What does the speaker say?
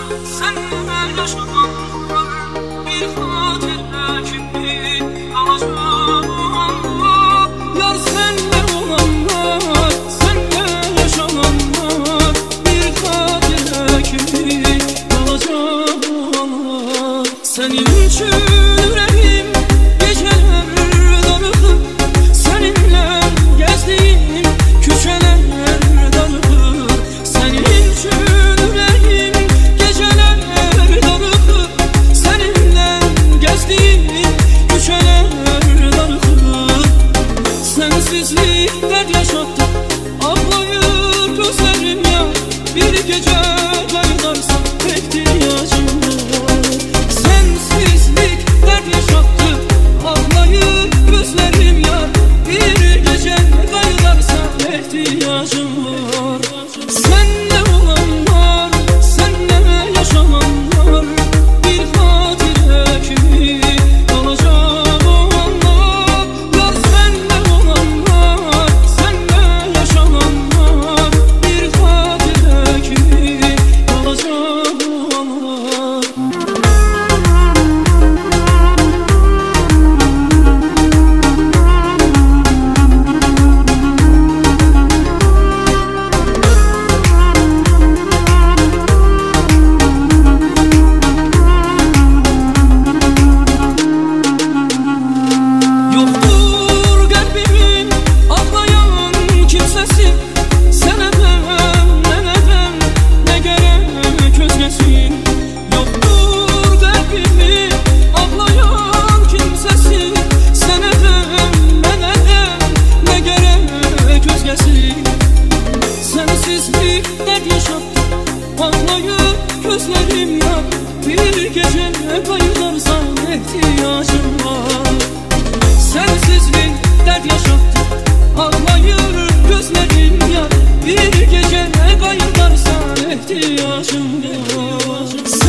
Seninle yaşamam bir hatırla kimi kalacağım. Yar senle olanlar, senle yaşananlar bir hatırla kimi kalacağım. Senin için yüreğim geceler darıkır, seninle gezdiğim küçeler darıkır. Senin için yüreğim geceler darıkır, seninle gezdiğim küçeler darıkır. Sensizlik dert yaşattı, ağlayır gözlerim ya. Bir gece kaynarsam ihtiyacım var. Sensizlik dert yaşattı, ağlayır gözlerim ya. Bir gece kaynarsam ihtiyacım var. Senle olanlar, senle yaşananlar bir hatire kimi kalacağım onlar. Yar senle olanlar, senle yaşananlar bir hatire kimi kalacağım onlar. Yoktur kalbimin ağlayan kimsesi, sen edem, ne gerek özgesin. Yoktur kalbimin ağlayan kimsesi, sen edem, ne gerek özgesin. Sensizlik dert yaşattı, ağlayır gözlerim ya. Bir gece kayılarsan ihtiyacım var. Sensizlik dert yaşattı, ağlayır gözlerim ya. Bir gece kayılarsan ihtiyacım var.